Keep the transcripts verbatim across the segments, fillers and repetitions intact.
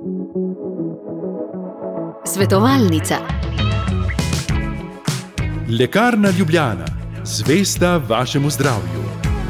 Svetovalnica. Lekarna Ljubljana, zvesta vašemu zdravju.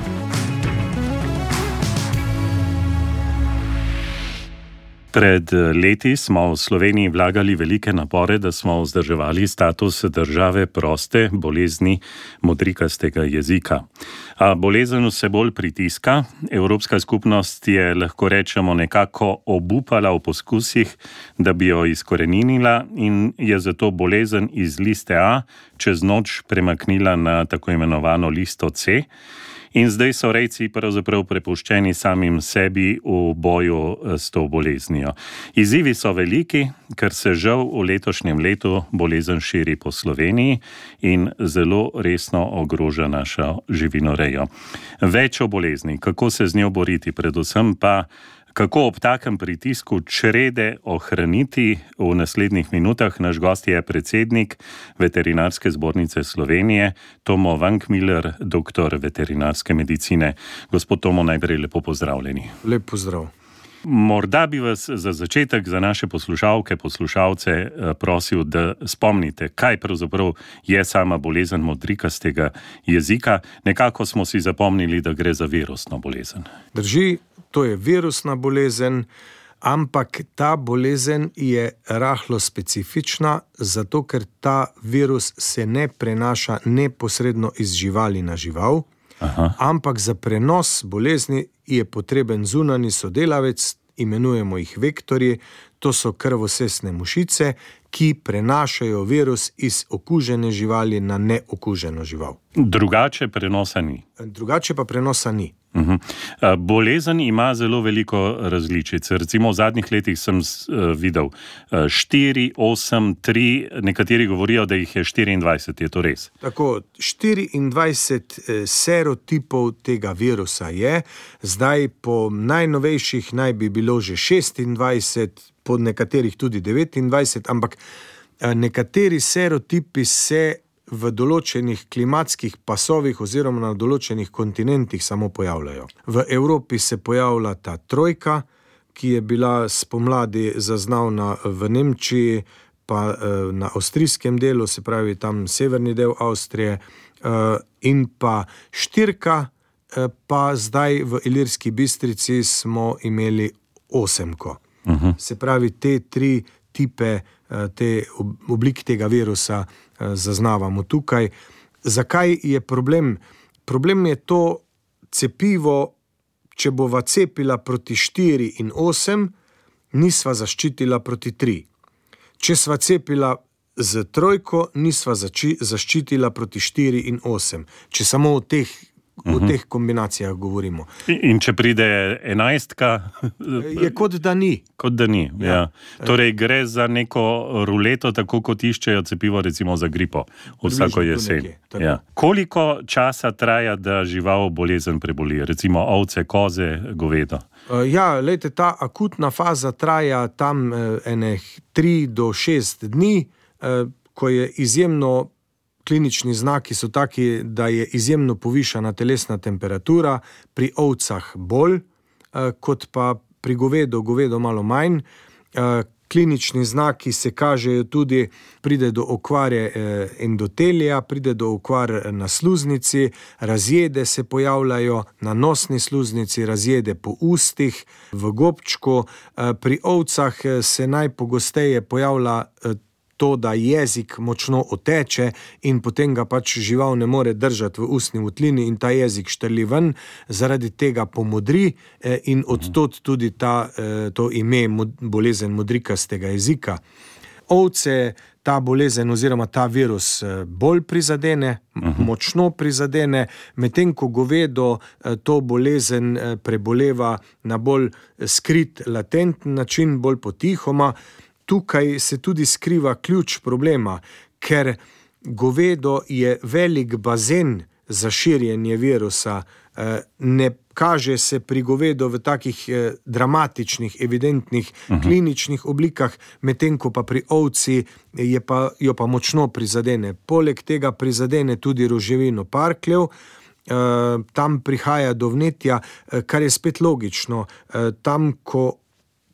Pred leti smo v Sloveniji vlagali velike napore, da smo vzdrževali status države proste bolezni modrikastega jezika. A bolezen vse bolj pritiska. Evropska skupnost je, lahko rečemo, nekako obupala v poskusih, da bi jo izkoreninila in je zato bolezen iz liste A čez noč premaknila na tako imenovano listo C. In zdaj so rejci pravzaprav prepuščeni samim sebi v boju s to boleznijo. Izzivi so veliki, ker se žal v letošnjem letu bolezen širi po Sloveniji in zelo resno ogroža našo živinorejo. Več o bolezni, kako se z njo boriti, predvsem pa kako ob takem pritisku črede ohraniti, v naslednjih minutah. Naš gost je predsednik Veterinarske zbornice Slovenije, Tomo Vankmiller, doktor veterinarske medicine. Gospod Tomo, najprej lepo pozdravljeni. Lep pozdrav. Morda bi vas za začetek, za naše poslušalke, poslušalce prosil, da spomnite, kaj pravzaprav je sama bolezen modrikastega jezika. Nekako smo si zapomnili, da gre za virusno bolezen. Drži, to je virusna bolezen, ampak ta bolezen je rahlo specifična, zato ker ta virus se ne prenaša neposredno iz živali na žival. Aha. Ampak za prenos bolezni je potreben zunanji sodelavec, imenujemo jih vektorji, to so krvosesne mušice, ki prenašajo virus iz okužene živali na neokuženo žival. Drugače prenosa ni. Drugače pa prenosa ni. Uh-huh. Bolezen ima zelo veliko različic. Recimo v zadnjih letih sem videl štiri, osem, tri, nekateri govorijo, da jih je štiriindvajset, je to res? Tako, štiriindvajset serotipov tega virusa je, zdaj po najnovejših naj bi bilo že šestindvajset, po nekaterih tudi devetindvajset, ampak nekateri serotipi se v določenih klimatskih pasovih oziroma na določenih kontinentih samo pojavljajo. V Evropi se pojavlja ta trojka, ki je bila spomladi zaznavna v Nemčiji, pa na avstrijskem delu, se pravi tam severni del Avstrije, in pa štirka, pa zdaj v Ilirski Bistrici smo imeli osemko. Uh-huh. Se pravi, te tri tipe, te oblik tega virusa zaznavamo tukaj. Zakaj je problem? Problem je to cepivo, če bova cepila proti štiri in osem, nisva zaščitila proti tri. Če sva cepila z trojko, nisva zači, zaščitila proti štiri in osem. Če samo o teh, uh-huh. o teh kombinacijah govorimo. In če pride enajstka? Je kot da ni. Kot da ni, ja. ja. Torej gre za neko ruleto, tako kot iščejo cepivo recimo za gripo vsako jesen. Ja. Koliko časa traja, da žival bolezen preboli? Recimo ovce, koze, govedo? Ja, lejte, ta akutna faza traja tam ene tri do šest dni, ko je izjemno, klinični znaki so taki, da je izjemno povišana telesna temperatura, pri ovcah bolj, kot pa pri govedo, govedo malo manj. Klinični znaki se kažejo tudi, pride do okvare endotelija, pride do okvar na sluznici, razjede se pojavljajo na nosni sluznici, razjede po ustih, v gobčku. Pri ovcah se najpogosteje pojavlja to, da jezik močno oteče in potem ga pač žival ne more držati v ustni votlini in ta jezik štrli ven, zaradi tega pomodri in odtot tudi ta, to ime bolezen modrikastega jezika. Ovce ta bolezen oziroma ta virus bolj prizadene, močno prizadene, medtem ko govedo to bolezen preboleva na bolj skrit, latenten način, bolj potihoma. Tukaj se tudi skriva ključ problema, ker govedo je velik bazen za širjenje virusa, ne kaže se pri govedo v takih dramatičnih, evidentnih uh-huh. kliničnih oblikah, medtem ko pa pri ovci je pa, jo pa močno prizadene. Poleg tega prizadene tudi roževino parkljev, tam prihaja do vnetja, kar je spet logično. Tam, ko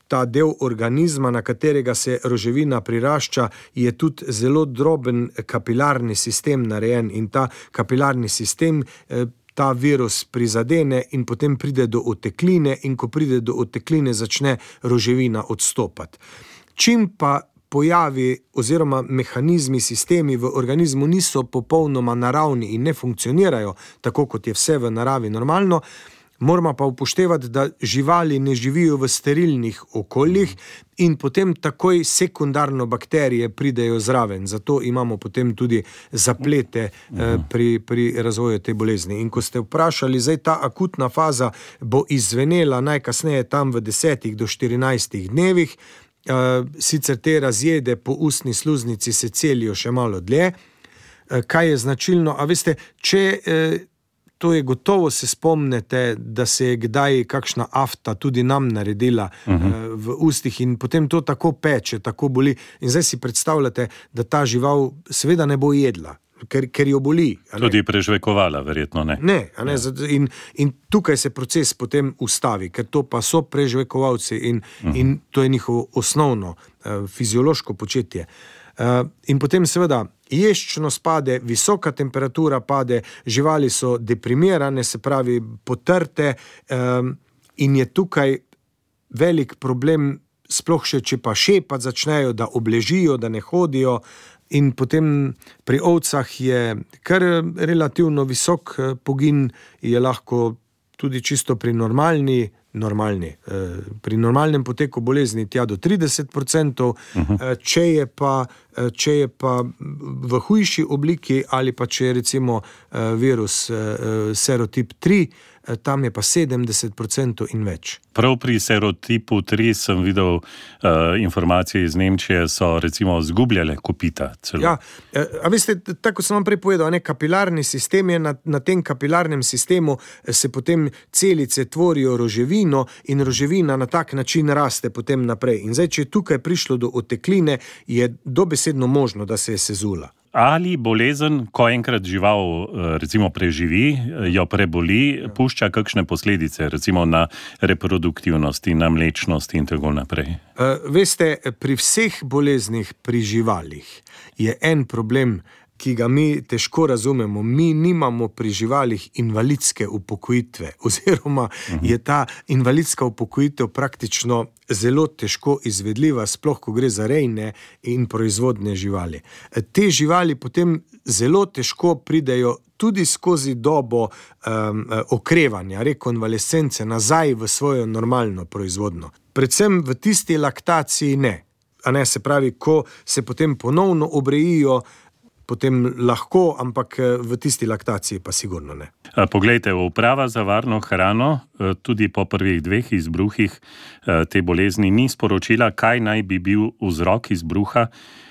ta del organizma, na katerega se roževina prirašča, je tudi zelo droben kapilarni sistem narejen in ta kapilarni sistem ta virus prizadene in potem pride do otekline in ko pride do otekline, začne roževina odstopati. Čim pa pojavi oziroma mehanizmi, sistemi v organizmu niso popolnoma naravni in ne funkcionirajo tako, kot je vse v naravi normalno, moramo pa upoštevati, da živali ne živijo v sterilnih okoljih in potem takoj sekundarno bakterije pridejo zraven. Zato imamo potem tudi zaplete eh, pri, pri razvoju te bolezni. In ko ste vprašali, zdaj ta akutna faza bo izzvenela najkasneje tam v desetih do štirinajstih dnevih, Uh, sicer te razjede po ustni sluznici se celijo še malo dlje. Uh, kaj je značilno? A veste, če uh, to je gotovo, se spomnite, da se je kdaj kakšna afta tudi nam naredila uh-huh. uh, v ustih in potem to tako peče, tako boli. In zdaj si predstavljate, da ta žival seveda ne bo jedla. Ker, ker jo boli. Tudi prežvekovala, verjetno ne. Ne, a ne? Ja. In, in tukaj se proces potem ustavi, ker to pa so prežvekovalci in, uh-huh. in to je njihovo osnovno uh, fiziološko početje. Uh, in potem seveda ješčnost pade, visoka temperatura pade, živali so deprimirane, se pravi potrte um, in je tukaj velik problem, sploh še, če pa šepati začnejo, da obležijo, da ne hodijo. In potem pri ovcah je kar relativno visok pogin, je lahko tudi čisto pri normalni, normalni, pri normalnem poteku bolezni tja do trideset procentov, uh-huh. če je pa, če je pa v hujši obliki ali pa če je recimo virus serotip tri, tam je pa sedemdeset procentov in več. Prav pri serotipu tri sem videl uh, informacije iz Nemčije, so recimo zgubljale kopita celo. Ja, a veste, tako sem vam prej povedal, ne, kapilarni sistem je, na, na tem kapilarnem sistemu se potem celice tvorijo roževino in roževina na tak način raste potem naprej. In zdaj, če je tukaj prišlo do otekline, je dobesedno možno, da se je sezula. Ali bolezen, ko enkrat žival recimo preživi, jo preboli, pušča kakšne posledice, recimo na reproduktivnosti, na mlečnosti in tako naprej? Veste, pri vseh boleznih pri živalih je en problem, ki ga mi težko razumemo. Mi nimamo pri živalih invalidske upokojitve, oziroma uh-huh. je ta invalidska upokojitev praktično zelo težko izvedljiva, sploh ko gre za rejne in proizvodne živali. Te živali potem zelo težko pridejo tudi skozi dobo um, okrevanja, rekonvalescence, nazaj v svojo normalno proizvodno. Predvsem v tisti laktaciji ne. A ne, se pravi, ko se potem ponovno obrejijo, potem lahko, ampak v tisti laktaciji pa sigurno ne. Poglejte, Uprava za varno hrano tudi po prvih dveh izbruhih te bolezni ni sporočila, kaj naj bi bil vzrok izbruha.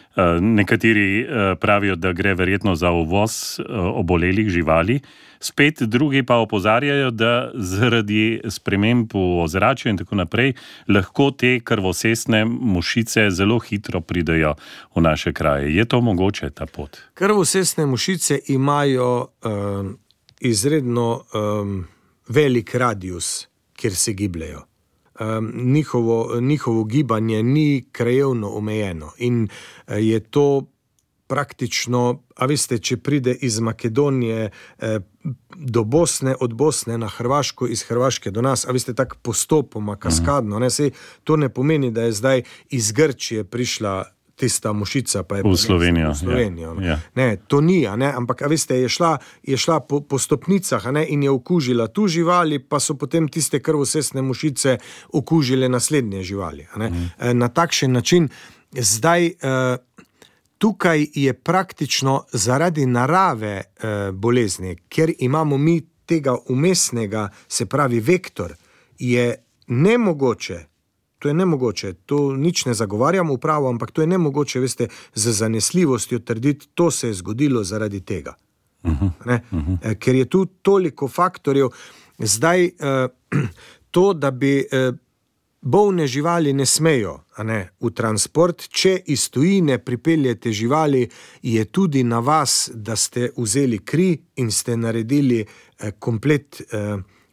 Nekateri pravijo, da gre verjetno za uvoz obolelih živali, spet drugi pa opozarjajo, da zaradi sprememb v ozračju in tako naprej lahko te krvosesne mušice zelo hitro pridejo v naše kraje. Je to mogoče, ta pot? Krvosesne mušice imajo um, izredno um, velik radius, kjer se gibljajo. Um, njihovo, njihovo gibanje ni krajevno omejeno in je to praktično, a veste, če pride iz Makedonije eh, do Bosne, od Bosne na Hrvaško, iz Hrvaške do nas, a veste, tako postopoma, kaskadno, ne, sej, to ne pomeni, da je zdaj iz Grčije prišla tista mušica, pa je v Slovenijo. V Slovenijo Ja. Ja. Ne, to ni, a ne, ampak, a veste, je šla, je šla po, po stopnicah, a ne, in je okužila tu živali, pa so potem tiste krvosesne mušice okužile naslednje živali, a ne. Mm. Na takšen način zdaj eh, tukaj je praktično zaradi narave eh, bolezni, ker imamo mi tega umestnega, se pravi vektor, je nemogoče, to je nemogoče, to nič ne zagovarjam upravo, ampak to je nemogoče, veste, z zanesljivostjo trditi, to se je zgodilo zaradi tega. Uh-huh. Ne? Uh-huh. Ker je tu toliko faktorjev, zdaj eh, to, da bi eh, bolne živali ne smejo, a ne, v transport, če iz tujine pripeljete živali, je tudi na vas, da ste vzeli kri in ste naredili eh, komplet eh,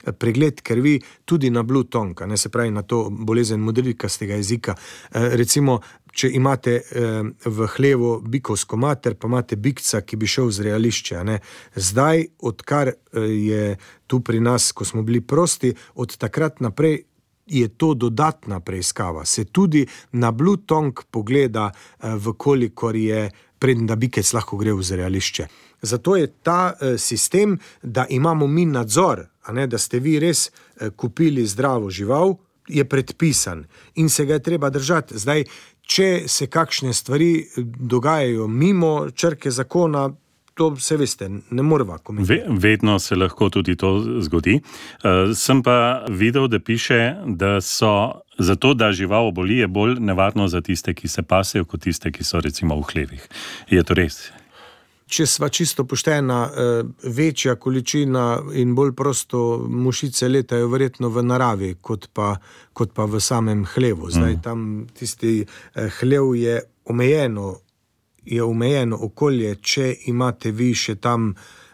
pregled krvi tudi na blue tongue, ne, se pravi na to bolezen modrikastega jezika. Recimo, če imate v hlevu bikovsko mater, pa imate bikca, ki bi šel z zrejališče. Ne. Zdaj, odkar je tu pri nas, ko smo bili prosti, od takrat naprej je to dodatna preiskava. Se tudi na blue tongue pogleda, vkolikor je preden da bikec lahko gre v zrejališče. Zato je ta sistem, da imamo mi nadzor, a ne, da ste vi res kupili zdravo žival, je predpisan in se ga je treba držati. Zdaj, če se kakšne stvari dogajajo mimo črke zakona, to se veste, ne moreva komentirati. Ve, vedno se lahko tudi to zgodi. Uh, sem pa videl, da piše, da so zato, da žival oboli, je bolj nevarno za tiste, ki se pasejo, kot tiste, ki so recimo v hlevih. Je to res? Če sva čisto poštena, večja količina in bolj prosto mušice letajo verjetno v naravi, kot pa, kot pa v samem hlevu. Zdaj, tam tisti hlev je omejeno, je omejeno okolje, če imate vi še tam,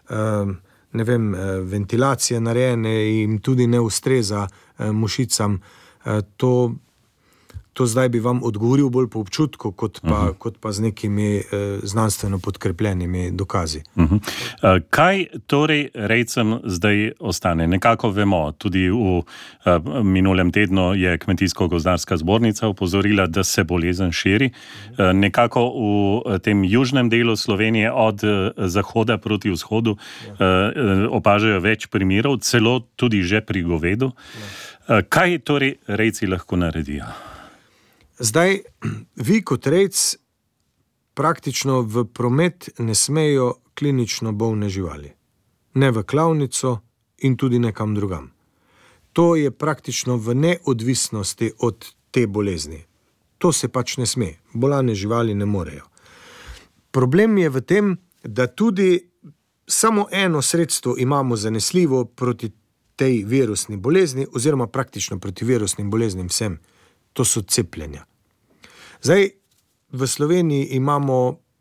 ne vem, ventilacije narejene in tudi ne ustreza mušicam, to To zdaj bi vam odgovoril bolj po občutku, kot pa, uh-huh. kot pa z nekimi eh, znanstveno podkrepljenimi dokazi. Uh-huh. Uh, kaj torej rejcem zdaj ostane? Nekako vemo, tudi v uh, minulem tednu je Kmetijsko-gozdarska zbornica opozorila, da se bolezen širi. Uh, nekako v tem južnem delu Slovenije od uh, zahoda proti vzhodu uh, opažajo več primerov, celo tudi že pri govedu. Uh, kaj torej rejci lahko naredijo? Zdaj, vi kot rejc praktično v promet ne smejo klinično bolne živali. Ne v klavnico in tudi nekam drugam. To je praktično v neodvisnosti od te bolezni. To se pač ne sme. Bolane živali ne morejo. Problem je v tem, da tudi samo eno sredstvo imamo zanesljivo proti tej virusni bolezni oziroma praktično proti virusnim boleznim vsem. To so cepljenja. Zdaj, v Sloveniji imamo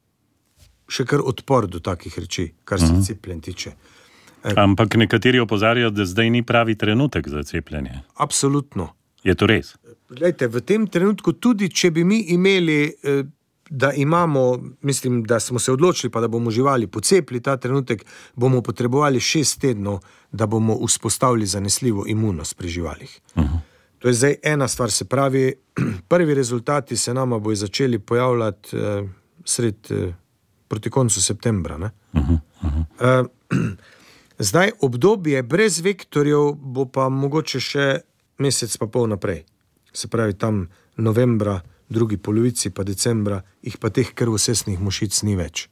še kar odpor do takih reči, kar se uh-huh. cepljenj tiče. Ampak nekateri opozarjajo, da zdaj ni pravi trenutek za cepljenje. Absolutno. Je to res? Glejte, v tem trenutku tudi, če bi mi imeli, da imamo, mislim, da smo se odločili, pa da bomo živali pocepili ta trenutek, bomo potrebovali šest tednov, da bomo vzpostavili zanesljivo imunost pri živalih. Uh-huh. To je zdaj ena stvar, se pravi, prvi rezultati se nama bojo začeli pojavljati eh, sred, eh, proti koncu septembra. Ne? Uh-huh, uh-huh. Eh, zdaj, obdobje brez vektorjev bo pa mogoče še mesec pa pol naprej. Se pravi, tam novembra, drugi polovici pa decembra, jih pa teh krvosesnih mušic ni več.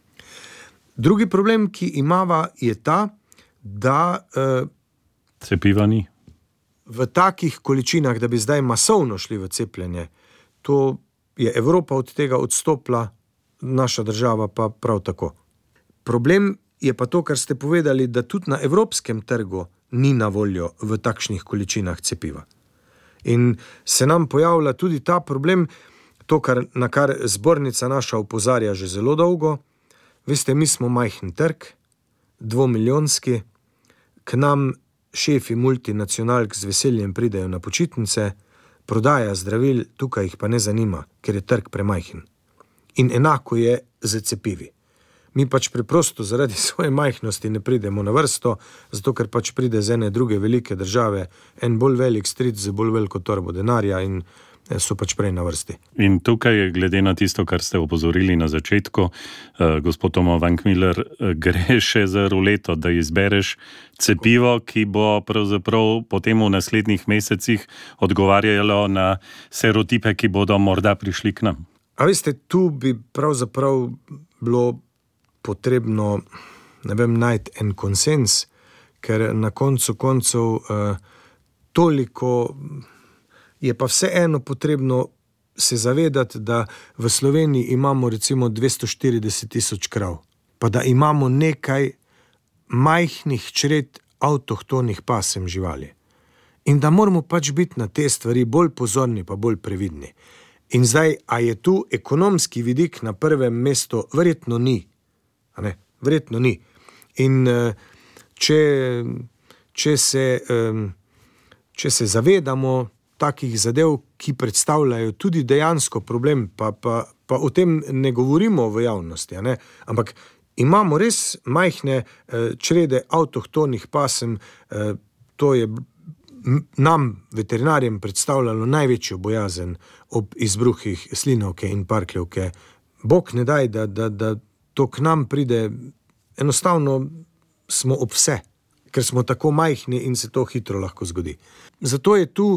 Drugi problem, ki imava, je ta, da eh, cepiva ni. V takih količinah, da bi zdaj masovno šli v cepljenje, to je Evropa od tega odstopila, naša država pa prav tako. Problem je pa to, kar ste povedali, da tudi na evropskem trgu ni na voljo v takšnih količinah cepiva. In se nam pojavlja tudi ta problem, to, kar, na kar zbornica naša opozarja že zelo dolgo. Veste, mi smo majhen trg, dvomilijonski, k nam šefi multinacionalk z veseljem pridejo na počitnice, prodaja zdravil, tukaj jih pa ne zanima, ker je trg premajhen. In enako je z cepivi. Mi pač preprosto zaradi svoje majhnosti ne pridemo na vrsto, zato ker pač pride z ene druge velike države en bolj velik stric z bolj veliko torbo denarja in so pač prej na vrsti. In tukaj, glede na tisto, kar ste opozorili na začetku, eh, gospod Tomo Vankmiller, eh, gre še za ruleto, da izbereš cepivo, ki bo pravzaprav potem v naslednjih mesecih odgovarjalo na serotipe, ki bodo morda prišli k nam. A veste, tu bi pravzaprav bilo potrebno, ne vem, najti en konsens, ker na koncu koncev eh, toliko je pa vseeno potrebno se zavedati, da v Sloveniji imamo recimo dvesto štirideset tisoč krav, pa da imamo nekaj majhnih čred avtohtonih pasem živali. In da moramo pač biti na te stvari bolj pozorni, pa bolj previdni. In zdaj, a je tu ekonomski vidik na prvem mestu? Verjetno ni. A ne? Verjetno ni. In če, če se, če se zavedamo takih zadev, ki predstavljajo tudi dejansko problem, pa, pa, pa o tem ne govorimo v javnosti, a ne? Ampak imamo res majhne črede avtohtonih pasem, to je nam, veterinarjem, predstavljalo največjo bojazen ob izbruhih slinavke in parkljevke. Bog ne daj, da, da, da to k nam pride, enostavno smo ob vse, ker smo tako majhni in se to hitro lahko zgodi. Zato je tu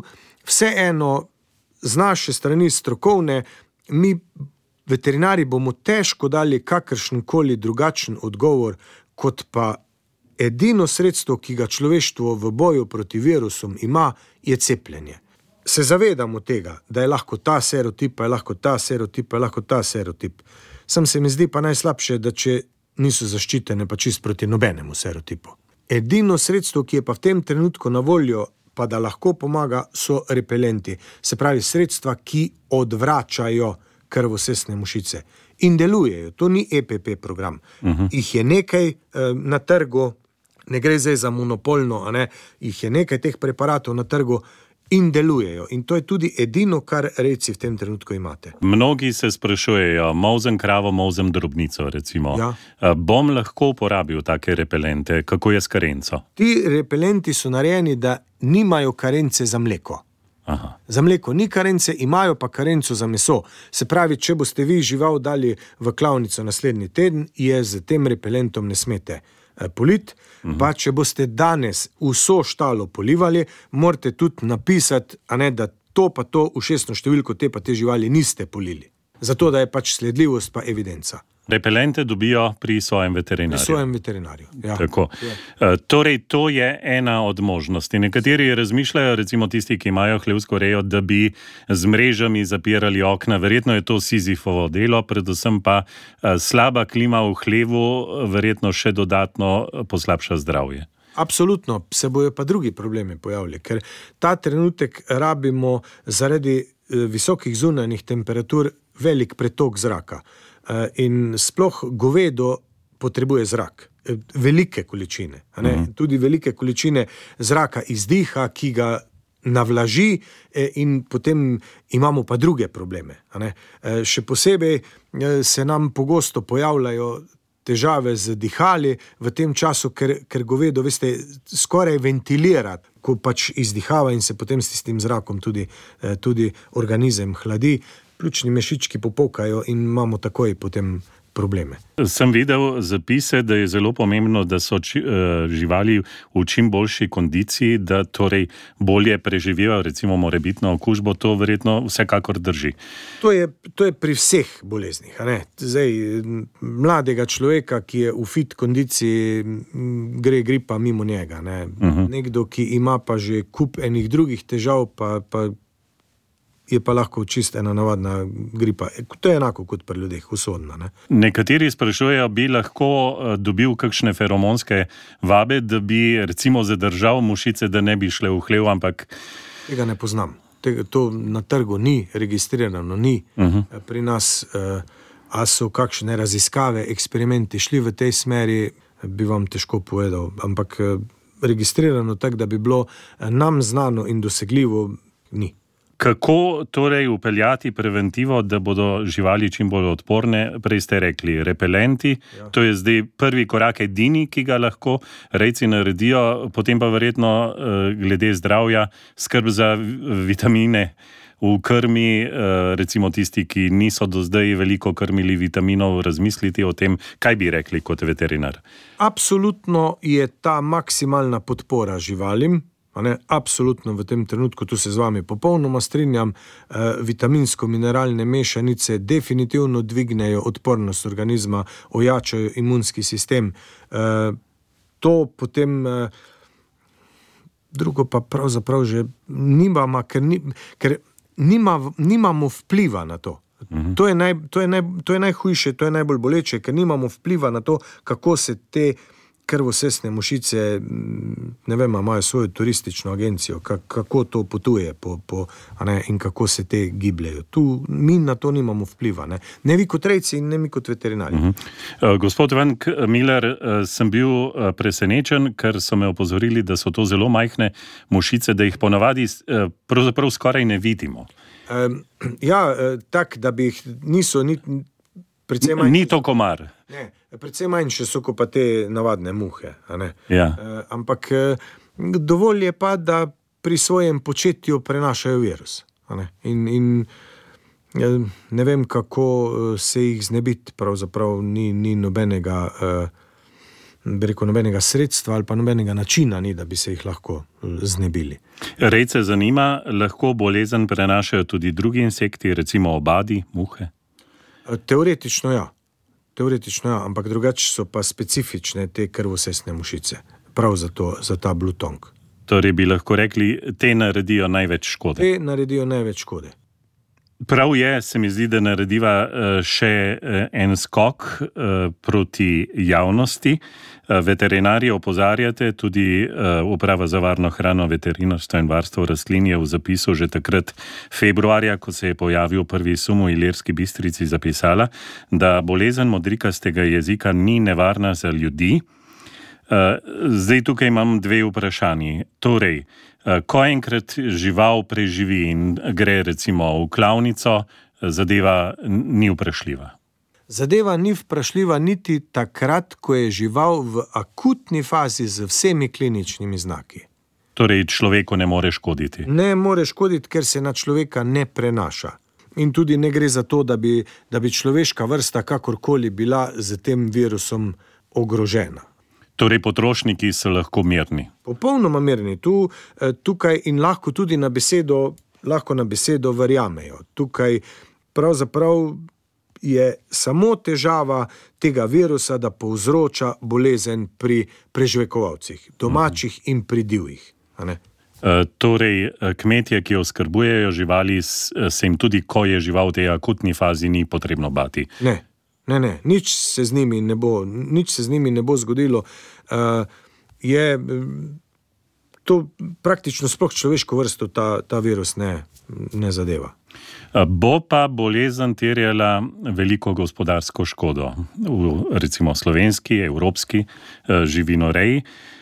vseeno z naše strani strokovne, mi veterinari bomo težko dali kakršenkoli drugačen odgovor, kot pa edino sredstvo, ki ga človeštvo v boju proti virusom ima, je cepljenje. Se zavedamo tega, da je lahko ta serotip, pa je lahko ta serotip, pa je lahko ta serotip. Sam se mi zdi pa najslabše, da če niso zaščitene pa čist proti nobenemu serotipu. Edino sredstvo, ki je pa v tem trenutku na voljo, pa da lahko pomaga, so repelenti. Se pravi, sredstva, ki odvračajo krvosesne mušice. In delujejo. To ni E P P program. Uh-huh. Ih je nekaj eh, na trgu, ne gre zdaj za monopolno, a ne, jih je nekaj teh preparatov na trgu in delujejo. In to je tudi edino, kar rejci v tem trenutku imate. Mnogi se sprašujejo, molzem kravo, molzem drobnico, recimo. Ja. Bom lahko uporabil take repelente? Kako je s karenco? Ti repelenti so narejeni, da nimajo karence za mleko. Aha. Za mleko ni karence, imajo pa karenco za meso. Se pravi, če boste vi žival dali v klavnico naslednji teden, je z tem repelentom ne smete polit, uh-huh. Pa če boste danes vso štalo polivali, morate tudi napisati, a ne, da to pa to ušesno številko te pa te živali niste polili. Zato, da je pač sledljivost pa evidenca. Repelente dobijo pri svojem veterinarju. Pri svojem veterinarju, ja. Tako. Ja. Torej, to je ena od možnosti. Nekateri razmišljajo, recimo tisti, ki imajo hlevsko rejo, da bi z mrežami zapirali okna. Verjetno je to Sizifovo delo, predvsem pa slaba klima v hlevu verjetno še dodatno poslabša zdravje. Absolutno, se bojo pa drugi problemi pojavili, ker ta trenutek rabimo zaradi visokih zunanjih temperatur velik pretok zraka. In sploh govedo potrebuje zrak, velike količine, a ne? Uh-huh. Tudi velike količine zraka izdiha, ki ga navlaži in potem imamo pa druge probleme, a ne? Še posebej se nam pogosto pojavljajo težave z dihali v tem času, ker, ker govedo, veste, skoraj ventilira, ko pač izdihava in se potem s tistim zrakom tudi, tudi organizem hladi. Pljučni mešički popokajo in imamo takoj potem probleme. Sem videl zapise, da je zelo pomembno, da so či, uh, živali v čim boljši kondiciji, da torej bolje preživijo, recimo morebitno okužbo, to verjetno vsekakor drži. To je, to je pri vseh boleznih, a ne? Zdaj, mladega človeka, ki je v fit kondiciji, gre gripa mimo njega, ne? Uh-huh. Nekdo, ki ima pa že kup enih drugih težav, pa, pa je pa lahko čist ena navadna gripa. To je enako kot pri ljudeh, usodna. Ne? Nekateri sprašujejo, bi lahko dobil kakšne feromonske vabe, da bi recimo zadržal mušice, da ne bi šle v hlev, ampak... Tega ne poznam. Tega, to na trgu ni registrirano, ni. Uh-huh. Pri nas, a so kakšne raziskave, eksperimenti šli v tej smeri, bi vam težko povedal, ampak registrirano tak, da bi bilo nam znano in dosegljivo, ni. Kako torej upeljati preventivo, da bodo živali čim bolj odporne? Prej ste rekli repelenti, ja. To je zdaj prvi korak edini, ki ga lahko rejci naredijo, potem pa verjetno glede zdravja skrb za vitamine v krmi, recimo tisti, ki niso do zdaj veliko krmili vitaminov, razmisliti o tem, kaj bi rekli kot veterinar? Absolutno je ta maksimalna podpora živalim, Ne, absolutno v tem trenutku, tu se z vami popolnoma strinjam, eh, vitaminsko-mineralne mešanice definitivno dvignejo odpornost organizma, ojačajo imunski sistem. Eh, to potem, eh, drugo pa pravzaprav že nimamo, ker, ni, ker nima, nimamo vpliva na to. Mhm. To je, naj, to, je naj, to je najhujše, to je najbolj boleče, ker nimamo vpliva na to, kako se te krvosesne mušice, ne vem, imajo svojo turistično agencijo, kako to potuje po, po, a ne, in kako se te gibljajo. Tu mi na to nimamo vpliva. Ne, ne vi kot rejci in ne mi kot veterinari. Uh-huh. Uh, gospod Ivan Miller, uh, sem bil uh, presenečen, ker so me opozorili, da so to zelo majhne mušice, da jih ponavadi uh, pravzaprav skoraj ne vidimo. Um, ja, uh, tak, da bi jih niso... Ni, Manj, ni to komar. Ne, predvsem manjše so kot pa te navadne muhe. A ne? Ja. E, ampak dovolj je pa, da pri svojem početju prenašajo virus. A ne? In, in ne vem, kako se jih znebiti, pravzaprav ni, ni nobenega, bi rekel, nobenega sredstva ali pa nobenega načina ni, da bi se jih lahko znebili. Rejce zanima, lahko bolezen prenašajo tudi drugi insekti, recimo obadi, muhe? Teoretično ja. Teoretično ja, ampak drugače so pa specifične te krvosesne mušice. Prav za, to, za ta blue tongue. Torej bi lahko rekli, te naredijo največ škode. Te naredijo največ škode. Prav je, se mi zdi, da narediva še en skok proti javnosti. Veterinarji opozarjate, tudi Uprava za varno hrano, veterinarstvo in varstvo rastlin je v zapisu že takrat februarja, ko se je pojavil prvi sum v Ilirski Bistrici, zapisala, da bolezen modrikastega jezika ni nevarna za ljudi. Zdaj tukaj imam dve vprašanji. Torej, ko enkrat žival preživi in gre recimo v klavnico, zadeva ni vprašljiva. Zadeva ni vprašljiva niti takrat, ko je žival v akutni fazi z vsemi kliničnimi znaki. Torej, človeku ne more škoditi? Ne more škoditi, ker se na človeka ne prenaša. In tudi ne gre za to, da bi, da bi človeška vrsta kakorkoli bila z tem virusom ogrožena. Torej, potrošniki so lahko mirni? Popolnoma mirni. Tu, tukaj in lahko tudi na besedo, lahko na besedo verjamejo. Tukaj pravzaprav je samo težava tega virusa, da povzroča bolezen pri preživekovalcih, domačih in pri divjih. A ne? E, torej, kmetje, ki oskrbujejo živali, se jim tudi, ko je žival v tej akutni fazi, ni potrebno bati? Ne. Ne, ne, nič se z njimi ne bo, nič se z njimi ne bo zgodilo. Uh, je to praktično sploh človeško vrsto ta, ta virus ne, ne zadeva. Bo pa bolezen terjala veliko gospodarsko škodo v recimo slovenski, evropski živinoreji.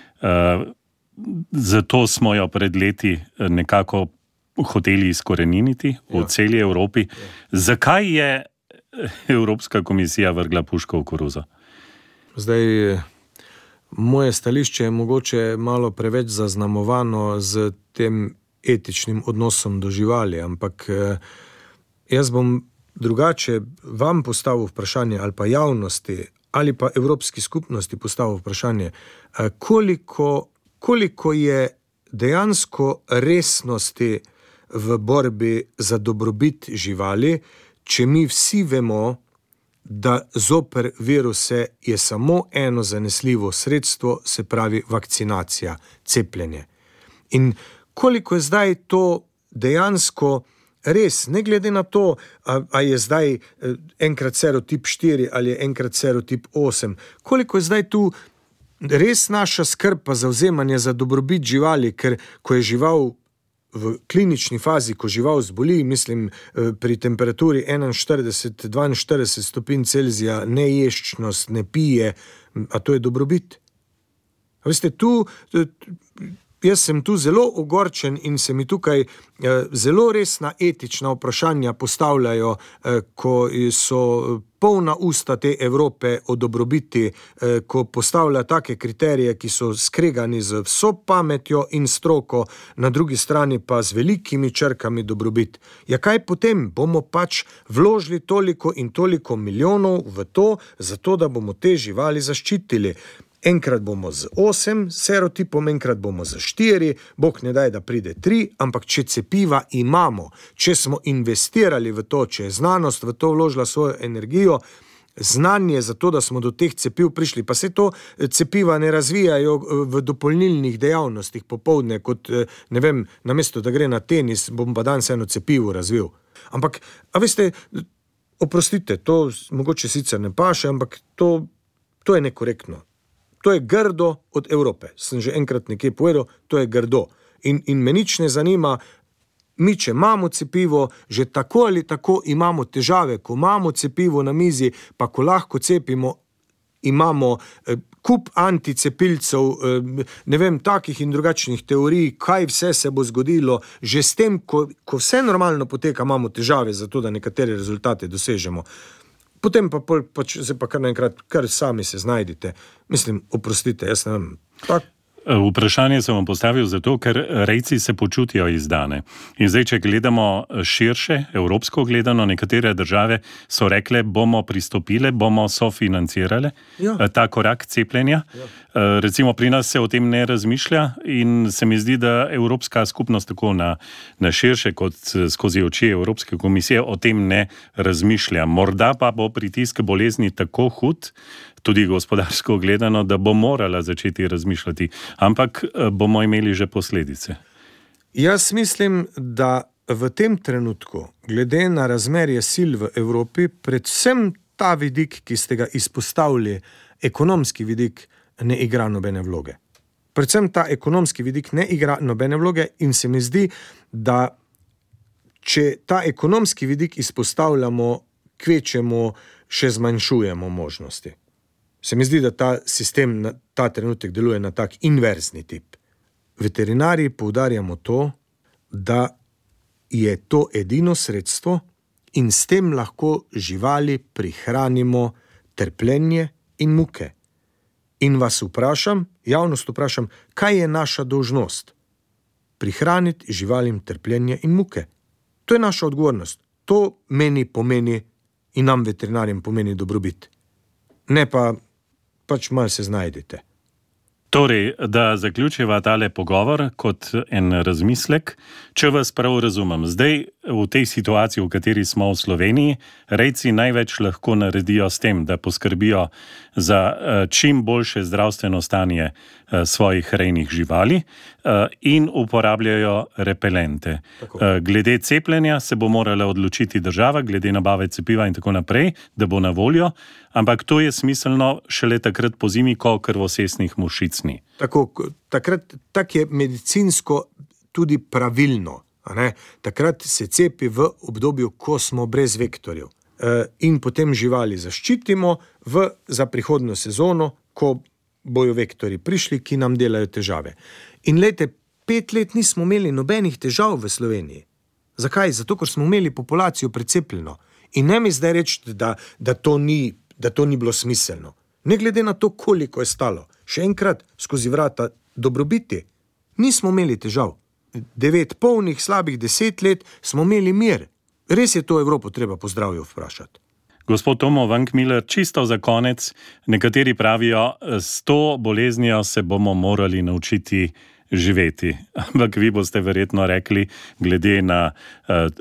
Zato smo jo pred leti nekako hoteli izkoreniniti v celi Evropi. Zakaj je Evropska komisija vrgla puško v koruzo? Zdaj, moje stališče je mogoče malo preveč zaznamovano z tem etičnim odnosom do živali, ampak jaz bom drugače vam postavil vprašanje ali pa javnosti ali pa Evropski skupnosti postavil vprašanje, koliko, koliko je dejansko resnosti v borbi za dobrobit živali, če mi vsi vemo, da zoper viruse je samo eno zanesljivo sredstvo, se pravi vakcinacija, cepljenje. In koliko je zdaj to dejansko res, ne glede na to, a, a je zdaj enkrat serotip štiri ali je enkrat serotip osem, koliko je zdaj tu res naša skrb pa zavzemanje za dobrobit živali, ker ko je žival v klinični fazi, ko žival zboli, mislim, pri temperaturi enainštirideset do dvainštirideset stopinj Celzija, neješčnost, ne pije, a to je dobrobit? A veste, tu, jaz sem tu zelo ogorčen in se mi tukaj zelo resna etična vprašanja postavljajo, ko so polna usta te Evrope o dobrobiti, ko postavlja take kriterije, ki so skregani z vso pametjo in stroko, na drugi strani pa z velikimi črkami dobrobit. Ja, kaj potem? Bomo pač vložili toliko in toliko milijonov v to, zato da bomo te živali zaščitili. Enkrat bomo z osem serotipom, enkrat bomo z štiri, Bog ne daj, da pride tri, ampak če cepiva imamo, če smo investirali v to, če je znanost v to vložila svojo energijo, znanje za to, da smo do teh cepiv prišli, pa se to cepiva ne razvijajo v dopolnilnih dejavnostih popoldne, kot, ne vem, namesto da gre na tenis, bom pa danes eno cepivo razvil. Ampak, a veste, oprostite, to mogoče sicer ne paše, ampak to, to je nekorektno. To je grdo od Evrope. Sem že enkrat nekje povedal, to je grdo. In, in me nič ne zanima, mi če imamo cepivo, že tako ali tako imamo težave, ko imamo cepivo na mizi, pa ko lahko cepimo, imamo eh, kup anticepilcev, eh, ne vem, takih in drugačnih teorij, kaj vse se bo zgodilo, že s tem, ko, ko vse normalno poteka, imamo težave za to, da nekatere rezultate dosežemo. Potem pa, pol, pač, zdaj pa kar naenkrat, kar sami se znajdite. Mislim, oprostite, jaz ne vem, tak. Vprašanje sem vam postavil zato, ker rejci se počutijo izdane. In zdaj, če gledamo širše, evropsko gledano, nekatere države so rekle, bomo pristopile, bomo sofinancirale ja. ta korak cepljenja. Ja. Recimo pri nas se o tem ne razmišlja in se mi zdi, da Evropska skupnost tako na, na širše kot skozi oči Evropske komisije o tem ne razmišlja. Morda pa bo pritisk bolezni tako hud, tudi gospodarsko gledano, da bo morala začeti razmišljati. Ampak bomo imeli že posledice. Jaz mislim, da v tem trenutku, glede na razmerje sil v Evropi, predvsem ta vidik, ki ste ga izpostavili, ekonomski vidik, ne igra nobene vloge. Predvsem ta ekonomski vidik ne igra nobene vloge in se mi zdi, da če ta ekonomski vidik izpostavljamo, kvečemo, še zmanjšujemo možnosti. Se mi zdi, da ta sistem na ta trenutek deluje na tak inverzni tip. Veterinarji poudarjamo to, da je to edino sredstvo in s tem lahko živali prihranimo trpljenje in muke. In vas vprašam, javnost vprašam, kaj je naša dolžnost? Prihraniti živalim trpljenje in muke. To je naša odgovornost. To meni pomeni in nam veterinarjem pomeni dobrobit. Ne pa pač malo se znajdete. Torej, da zaključiva tale pogovor kot en razmislek, če vas prav razumem. Zdaj, v tej situaciji, v kateri smo v Sloveniji, rejci največ lahko naredijo s tem, da poskrbijo za čim boljše zdravstveno stanje svojih rejnih živali in uporabljajo repelente. Tako. Glede cepljenja se bo morala odločiti država, glede nabave cepiva in tako naprej, da bo na voljo, ampak to je smiselno šele takrat po zimi, ko krvosesnih mušic ni. Tako, takrat, tak je medicinsko tudi pravilno. A ne? Takrat se cepi v obdobju, ko smo brez vektorjev. E, in potem živali zaščitimo v, za prihodnjo sezono, ko bojo vektorji prišli, ki nam delajo težave. In lejte, pet let nismo imeli nobenih težav v Sloveniji. Zakaj? Zato, ker smo imeli populacijo precepljeno. In ne mi zdaj reči, da, da, to ni, da to ni bilo smiselno. Ne glede na to, koliko je stalo. Še enkrat, skozi vrata dobrobiti. Nismo imeli težav. Devet polnih, slabih deset let smo imeli mir. Res je to Evropo treba po zdravju vprašati. Gospod Tomo Vankmiller, čisto za konec, nekateri pravijo, s to boleznijo se bomo morali naučiti živeti. Ampak vi boste verjetno rekli, glede na uh,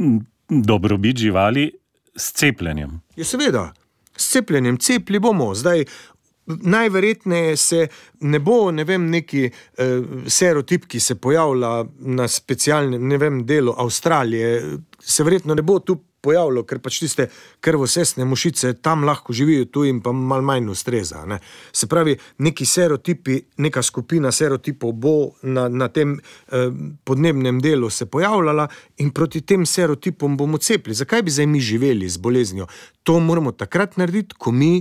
dobrobit živali, s cepljenjem. Ja, seveda, s cepljenjem cepli bomo. Zdaj, najverjetneje se ne bo, ne vem, neki eh, serotip, ki se pojavlja na specialnem, ne vem, delu Avstralije, se verjetno ne bo tu pojavilo, ker pač tiste krvosesne mušice tam lahko živijo, tu jim pa malo manj ustreza. Ne? Se pravi, neki serotipi, neka skupina serotipov bo na, na tem eh, podnebnem delu se pojavljala in proti tem serotipom bomo cepili. Zakaj bi zdaj mi živeli z boleznijo? To moramo takrat narediti, ko mi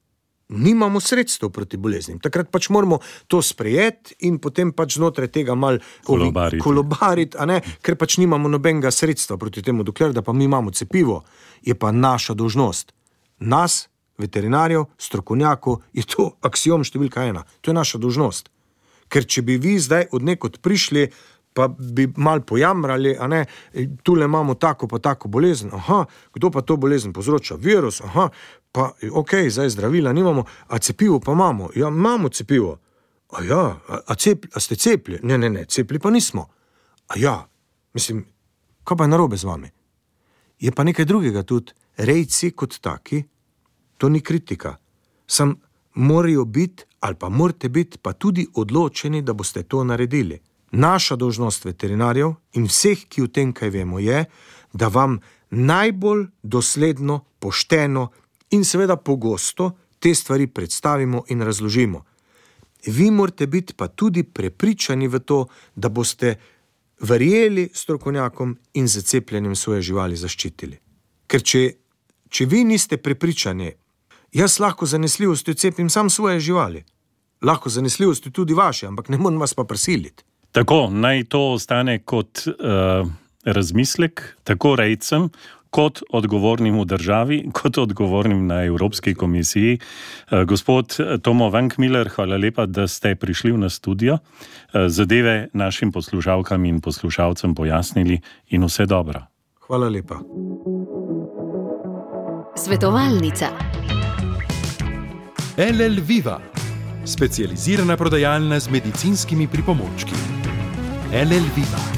nimamo sredstev proti boleznim. Takrat pač moramo to sprejeti in potem pač znotraj tega malo kolobariti, kolobariti a ne? Ker pač nimamo nobenega sredstva proti temu, dokler da pa mi imamo cepivo, je pa naša dolžnost. Nas, veterinarjev, strokovnjakov, je to aksiom številka ena. To je naša dolžnost. Ker če bi vi zdaj od nekod prišli, pa bi mal pojamrali, a ne, tule imamo tako pa tako bolezen, aha, kdo pa to bolezen povzroča? Virus, aha, pa ok, zdaj zdravila nimamo, a cepivo pa imamo. Ja, imamo cepivo. A ja, a, a, cep, a ste cepli? Ne, ne, ne, cepli pa nismo. A ja, mislim, kaj pa je narobe z vami? Je pa nekaj drugega tudi. Rejci kot taki, to ni kritika. Sam morajo biti, ali pa morate biti, pa tudi odločeni, da boste to naredili. Naša dolžnost veterinarjev in vseh, ki v tem kaj vemo, je, da vam najbolj dosledno, pošteno in seveda pogosto te stvari predstavimo in razložimo. Vi morate biti pa tudi prepričani v to, da boste verjeli strokovnjakom in z cepljenjem svoje živali zaščitili. Ker če, če vi niste prepričani, jaz lahko zanesljivostjo cepim sam svoje živali. Lahko zanesljivostjo tudi vaše, ampak ne moram vas pa prisiliti. Tako, naj to ostane kot uh, razmislek, tako rejcem, kot odgovornim v državi, kot odgovornim na Evropski komisiji. Uh, gospod Tomo Vankmiller, hvala lepa, da ste prišli v nas studio, uh, zadeve našim poslušalkam in poslušalcem pojasnili in vse dobro. Hvala lepa. Svetovalnica. L L Viva, specializirana prodajalna z medicinskimi pripomočki. L L Viva.